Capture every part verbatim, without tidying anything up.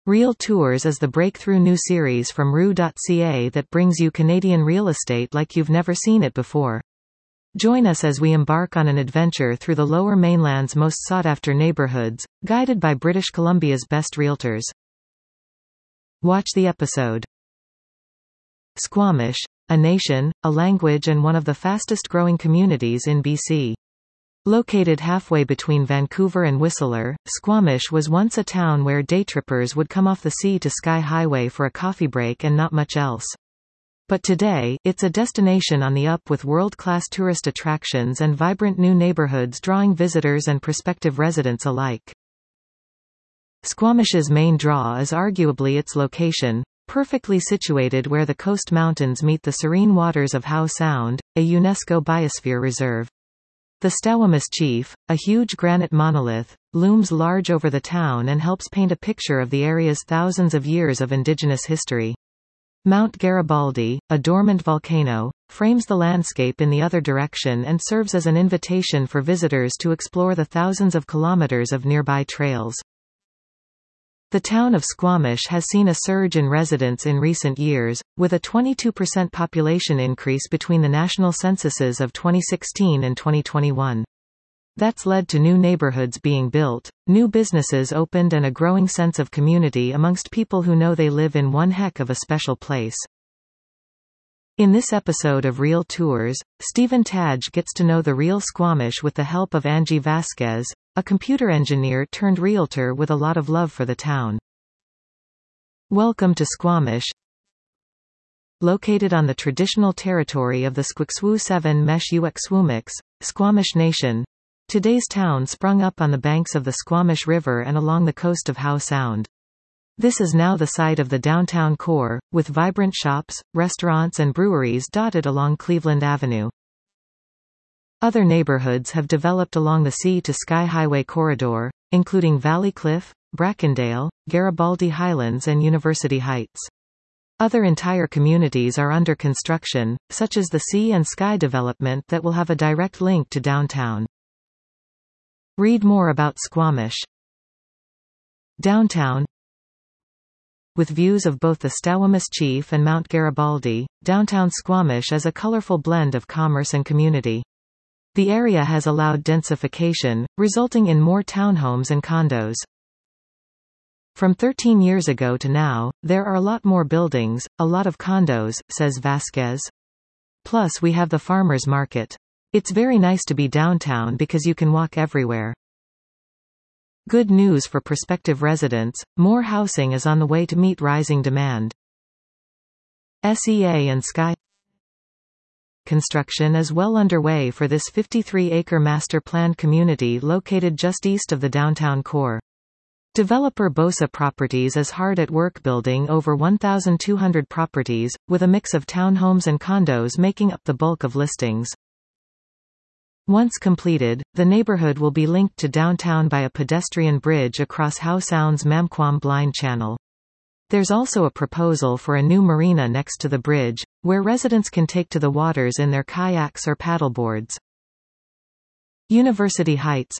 Real Tours is the breakthrough new series from R U dot C A that brings you Canadian real estate like you've never seen it before. Join us as we embark on an adventure through the Lower Mainland's most sought-after neighborhoods, guided by British Columbia's best realtors. Watch the episode. Squamish, a nation, a language and one of the fastest-growing communities in B C. Located halfway between Vancouver and Whistler, Squamish was once a town where daytrippers would come off the Sea to Sky Highway for a coffee break and not much else. But today, it's a destination on the up with world-class tourist attractions and vibrant new neighborhoods drawing visitors and prospective residents alike. Squamish's main draw is arguably its location, perfectly situated where the Coast Mountains meet the serene waters of Howe Sound, a UNESCO Biosphere Reserve. The Stawamus Chief, a huge granite monolith, looms large over the town and helps paint a picture of the area's thousands of years of indigenous history. Mount Garibaldi, a dormant volcano, frames the landscape in the other direction and serves as an invitation for visitors to explore the thousands of kilometers of nearby trails. The town of Squamish has seen a surge in residents in recent years, with a twenty-two percent population increase between the national censuses of twenty sixteen and twenty twenty-one. That's led to new neighborhoods being built, new businesses opened and a growing sense of community amongst people who know they live in one heck of a special place. In this episode of Real Tours, Stephen Taj gets to know the real Squamish with the help of Angie Vasquez, a computer engineer turned realtor with a lot of love for the town. Welcome to Squamish. Located on the traditional territory of the Squixwu Seven Mesh Uxwumix, Squamish Nation, today's town sprung up on the banks of the Squamish River and along the coast of Howe Sound. This is now the site of the downtown core, with vibrant shops, restaurants and breweries dotted along Cleveland Avenue. Other neighborhoods have developed along the Sea to Sky Highway corridor, including Valley Cliff, Brackendale, Garibaldi Highlands and University Heights. Other entire communities are under construction, such as the Sea and Sky development that will have a direct link to downtown. Read more about Squamish. Downtown. With views of both the Stawamus Chief and Mount Garibaldi, downtown Squamish is a colorful blend of commerce and community. The area has allowed densification, resulting in more townhomes and condos. From thirteen years ago to now, there are a lot more buildings, a lot of condos, says Vasquez. Plus we have the farmers market. It's very nice to be downtown because you can walk everywhere. Good news for prospective residents, more housing is on the way to meet rising demand. S E A and Sky construction is well underway for this fifty-three acre master-planned community located just east of the downtown core. Developer Bosa Properties is hard at work building over one thousand two hundred properties, with a mix of townhomes and condos making up the bulk of listings. Once completed, the neighborhood will be linked to downtown by a pedestrian bridge across Howe Sound's Mamquam Blind Channel. There's also a proposal for a new marina next to the bridge, where residents can take to the waters in their kayaks or paddleboards. University Heights.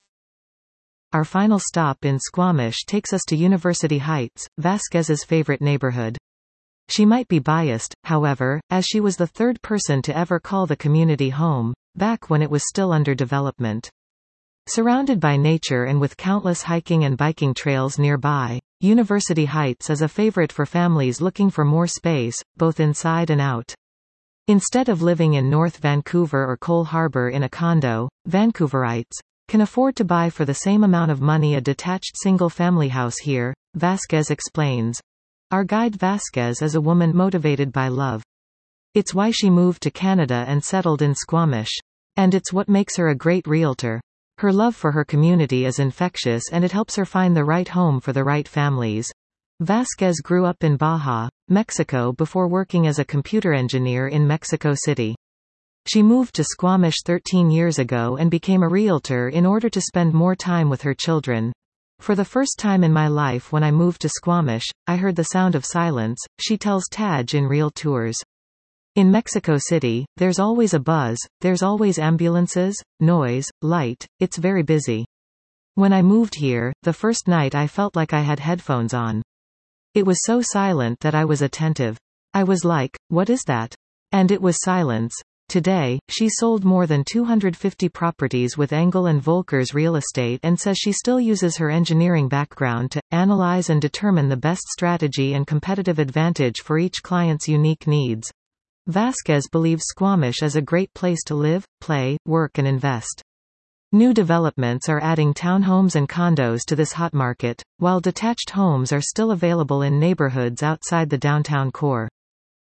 Our final stop in Squamish takes us to University Heights, Vasquez's favorite neighborhood. She might be biased, however, as she was the third person to ever call the community home, back when it was still under development. Surrounded by nature and with countless hiking and biking trails nearby, University Heights is a favorite for families looking for more space, both inside and out. Instead of living in North Vancouver or Cole Harbour in a condo, Vancouverites can afford to buy for the same amount of money a detached single-family house here, Vasquez explains. Our guide Vasquez is a woman motivated by love. It's why she moved to Canada and settled in Squamish. And it's what makes her a great realtor. Her love for her community is infectious and it helps her find the right home for the right families. Vasquez grew up in Baja, Mexico before working as a computer engineer in Mexico City. She moved to Squamish thirteen years ago and became a realtor in order to spend more time with her children. For the first time in my life when I moved to Squamish, I heard the sound of silence, she tells Taj in Real Tours. In Mexico City, there's always a buzz, there's always ambulances, noise, light, it's very busy. When I moved here, the first night I felt like I had headphones on. It was so silent that I was attentive. I was like, what is that? And it was silence. Today, she sold more than two hundred fifty properties with Engel and Volkers Real Estate and says she still uses her engineering background to analyze and determine the best strategy and competitive advantage for each client's unique needs. Vasquez believes Squamish is a great place to live, play, work and invest. New developments are adding townhomes and condos to this hot market, while detached homes are still available in neighborhoods outside the downtown core.